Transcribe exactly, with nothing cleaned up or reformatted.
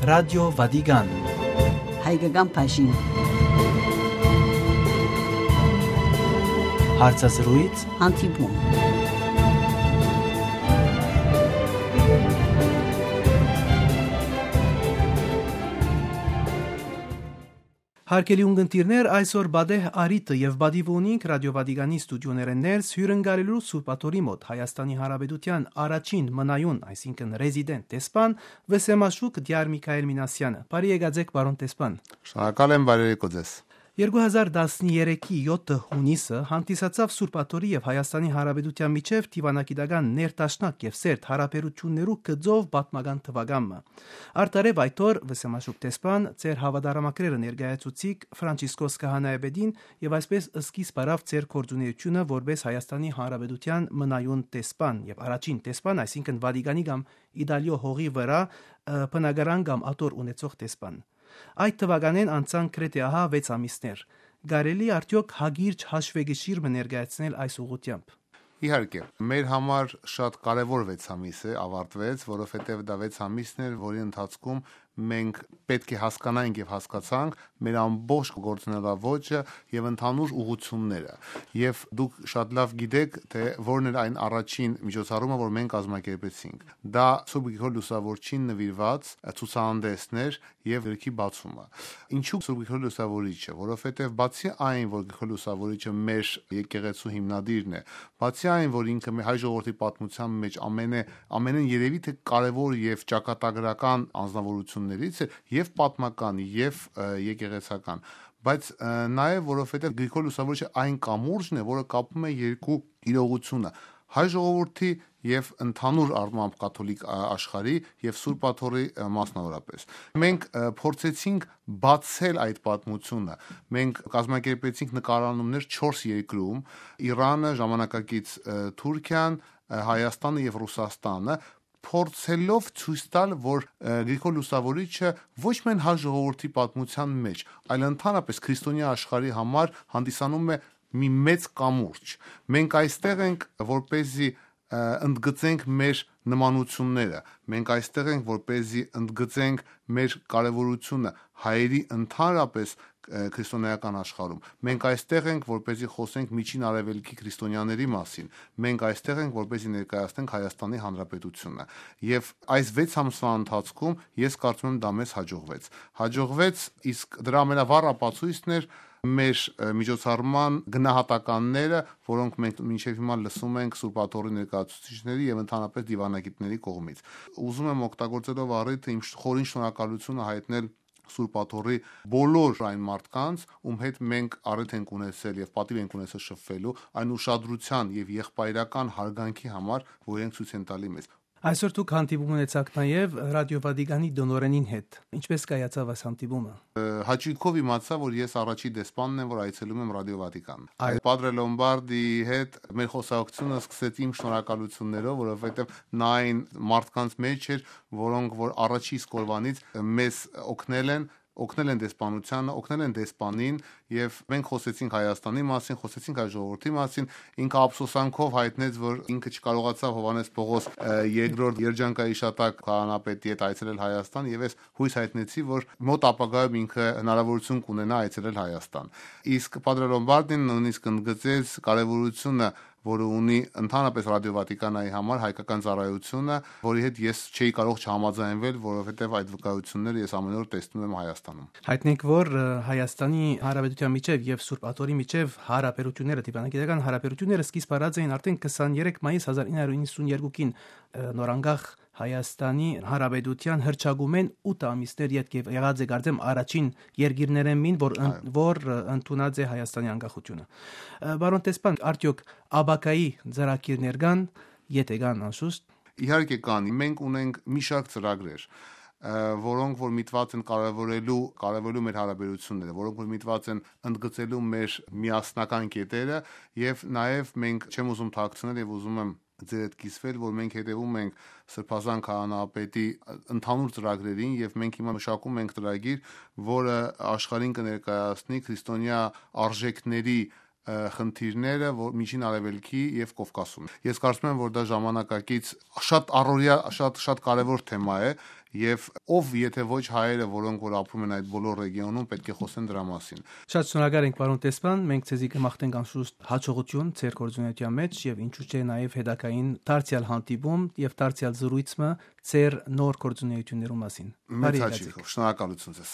رادیو ودیگان հայկական փաշին հարցազրույց հանդիպում Հարկելի ունգընտիրներ, այսօր բադեհ արիտը և բադիվոնինք ռադիո վադիգանի ստուդիոներ են ներս հյուրընկալելու Սուրբաթորի մոտ Հայաստանի Հանրապետության առաջին մնայուն, այսինքն ռեզիդենտ տեսփան Վսեմաշուկ Դիար Միքայել Մինասյանը։ Բարի եկած պարոն տեսփան։ Շնորհակալ եմ, բարի եկեք ձեզ։ երկու հազար տասներեքի յոթ հունիսը հանդիսացավ Սուրբաթորի և Հայաստանի Հանրապետության միջև դիվանագիտական ներդաշնակ և սերտ հարաբերություններու գծով պատմական թվականը։ Արտարև այդ օր Վսեմաշուկ տեսփան ձեր հավատարամակրերը ներկայացուցիկ Ֆրանցիսկոս Քահանայապետին եւ այսպես սկիզբ արավ ձեր կորձունեությունը որպես Հայաստանի Հանրապետության մնայուն տեսփան եւ առաջին տեսփան, այսինքն Վատիկանի կամ Իտալիո հողի վրա բնակարան կամ ատոր ունեցող տեսփան։ Այդ թվականին անցան գրեթե ահա վեց ամիսներ։ Կարելի արդյոք հագիրճ հաշվեկշիռ ներկայացնել այս ուղղությամբ։ Իհարկե, մեր համար շատ կարևոր վեց ամիս է ավարտվեց, որովհետև դա վեց ամիսն էր, որի ընթացքում մենք պետք է հասկանանք եւ հասկացանք մեր ամբողջ գործունեությունը եւ ընդհանուր ուղղությունները եւ դուք շատ լավ գիտեք թե որն էր այն առաջին միջոցառումը որ մենք կազմակերպեցինք դա Սուրբ Գրիգոր Լուսավորչին նվիրված ցուցահանդեսներ եւ գրքի բացումը ինչու Սուրբ Գրիգոր Լուսավորիչը որովհետեւ բացի այն որ Գրիգոր Լուսավորիչը մեր եկեղեցու հիմնադիրն է բացի այն որ ինքը մեր հայ ժողովրդի պատմության մեջ ամենը ամենեն երևի թե կարևոր եւ ճակատագրական անձնավորություն եւ պատմական եւ եկեղեցական բայց նաեւ որովհետեւ Գրիգոր Լուսավորիչը այն կամուրջն է որը կապում է երկու իրողությունը հայ ժողովրդի եւ ընդհանուր առմամբ կաթոլիկ աշխարհի եւ Սուրբ Աթոռի մասնավորապես մենք փորձեցինք բացել այդ պատմությունը մենք կազմակերպեցինք նկարահանումներ չորս երկրում Իրանը ժամանակակից Թուրքիան Հայաստանը եւ Ռուսաստանը փորձելով ցույց տալ, որ Գրիգոր Լուսավորիչը ոչ միայն հայ ժողովրդի պատմության մեջ, այլ ընդհանրապես քրիստոնյա աշխարհի համար հանդիսանում է մի մեծ կամուրջ։ Մենք այստեղ ենք, որպեսզի ընդգծենք մեր նմանությունները։ Մենք այստեղ ենք, որպեսզի ընդգծենք մեր կարևորությունը հայերի ընդհանրապես քրիստոնեական աշխարհում։ Մենք այստեղ ենք, որպեսզի խոսենք միջին արևելքի քրիստոնյաների մասին։ Մենք այստեղ ենք, որպեսզի ներկայացնենք Հայաստանի Հանրապետությունը։ Եվ այս վեց ամսվա ընթացքում ես կարծում եմ դա մեզ հաջողվեց։ Հաջողվեց, իսկ դրա ամենավառ ապացույցն էր մեր միջոցառման գնահատականները, որոնք մենք մինչև հիմա լսում ենք Սուրբ Աթոռի ներկայացուցիչների եւ ընդհանրապես դիվանագիտների կողմից։ Ուզում եմ օգտագործելով առիթը իմ խորին շնորհակալությունը հայտնել Սուրբ Աթոռի բոլոր այն մարդկանց, ում հետ մենք առիթ ենք ունեցել եւ պատիվ ենք ունեցել շփվելու, այն ուշադրության եւ եղբայրական հարգանքի համար, որ ենք ցույց են տալի մեզ։ Այսօր դուք հանդիպում ունեցաք նաև ռադիո Վատիկանի դոնորենին հետ։ Ինչպես կայացավ այս հանդիպումը։ Հաճույքով իմացա, որ ես առաջին դեսպանն եմ, որ այցելում եմ ռադիո Վատիկան։ Պադրե Լոմբարդի հետ մեր խոսակցությունը սկսեց իմ շնորհակալություններով, որովհետև նա այն մարդկանց մեջ էր, որոնք որ առաջի իսկ օրվանից մեզ օգնել են օգնել են դեսպանությանը, օգնել են դեսպանին եւ մենք խոսեցինք Հայաստանի մասին, խոսեցինք հայ ժողովրդի մասին, ինքը ափսոսանքով հայտնեց, որ ինքը չկարողացավ Հովհաննես Պողոս երկրորդ երջանկայի շատակ քահանապետի հետ այցելել Հայաստան եւ ես հույս հայտնեցի, որ մոտ ապագայում ինքը հնարավորություն կունենա այցելել Հայաստան։ Իսկ Պադրե Լոմբարդին նույնիսկ ընդգծեց կարեւորությունը որը ունի ընդհանրապես ռադիո Վատիկանայի համար հայկական ծառայությունը, որի հետ ես չէի կարող չհամաձայնվել, որովհետև այդ վկայությունները ես ամեն օր տեսնում եմ Հայաստանում։ Հայտնենք, որ Հայաստանի Հանրապետության միջև եւ Սուրբ Աթոռի միջև հարաբերությունները, դիվանագիտական հարաբերությունները սկիզբ առած էին արդեն քսաներեք մայիս հազար ինը հարյուր իննսունյերկուին նորանգախ Հայաստանի Հանրապետության հրճագումեն ութ ամիսներ յետք եւ եղած է կարծեմ առաջին երկիրներեն մին, որ որ ընդունած է Հայաստանի անկախությունը։ Բարոն տեսփան, արդյոք աբակայի ծրագիրներ կան, եթե կան անշուշտ։ Իհարկե կան, մենք ունենք մի շարք ծրագրեր, որոնք որ միտված են կարևորելու կարևորելու մեր հարաբերությունները, որոնք որ միտված են ընդգծելու մեր միասնական կետերը եւ նաեւ մենք չեմ ուզում թաքցնել եւ ուզում եմ ձեր հետ կիսվել, որ մենք հետևում ենք Սրբազան քահանապետի ընդհանուր ծրագրերին եւ մենք հիմա մշակում ենք ծրագիր, որը աշխարհին կներկայացնի քրիստոնյա արժեքների խնդիրները, որ Միջին Արևելքի եւ Կովկասում։ Ես կարծում եմ, որ դա ժամանակակից շատ առօրյա, շատ շատ կարեւոր թեմա է եւ ով եթե ոչ հայերը, որոնք որ ապրում են այդ բոլոր ռեգիոնում, պետք է խոսեն դրա մասին։ Շատ շնորհակալ ենք պարոն Տեսփան, մենք ցեզի կմաղթենք անշուշտ հաջողություն ձեր գործունեության մեջ եւ ինչու՞ չէ նաեւ հետագային դարձյալ հանդիպում եւ դարձյալ զրույցը ձեր նոր գործունեություններու մասին։ Մեծ հաճույք, շնորհակալություն ձեզ։